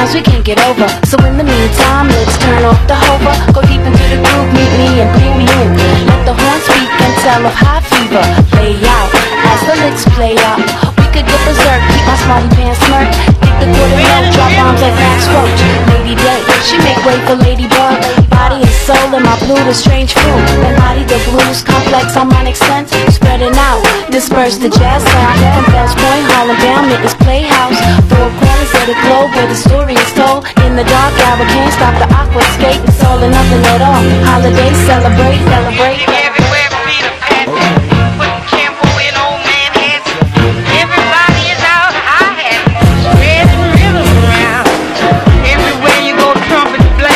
sometimes we can't get over. So in the meantime, let's turn off the hover. Go deep into the groove, meet me and bring me in. Let the horn speak and tell of high fever. Play out, as the licks play out. We could get berserk, keep my smarty pants smirk. Dig the quarter note, drop bombs like Max Roach. Lady Day, she make way for Ladybug. Body and soul in my blue, the strange fruit. Melody, the blues, complex harmonic sense. Spreading out, disperse the jazz sound. From Bells Point, Harlem down, Mitten's Playhouse. Four corners of the globe where the story is told. In the dark hour, can't stop the awkward skate. It's all or nothing at all. Holiday, celebrate, celebrate.